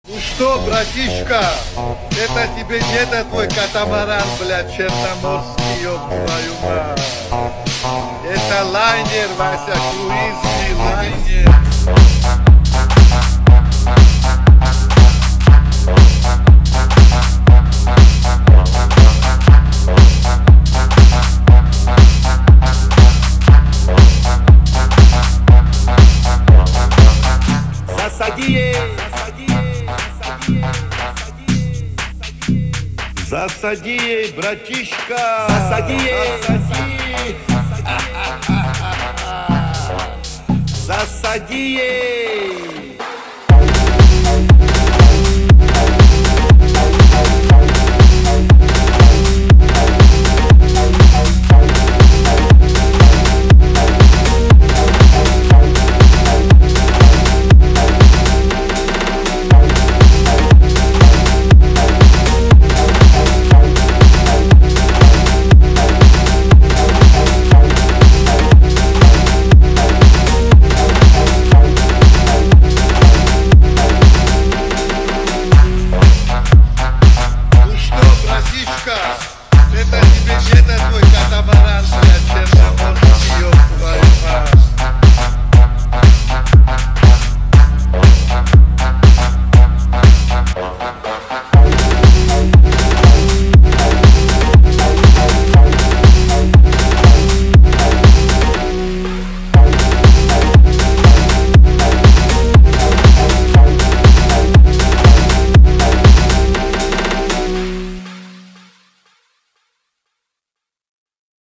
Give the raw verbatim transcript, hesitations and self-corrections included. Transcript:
Ну что, братишка, это тебе не это твой катамаран, блядь, черноморский, ёб твою мать. Это лайнер, Вася, круизный лайнер. Засади, Засади ей, братишка. засади, Засади ей.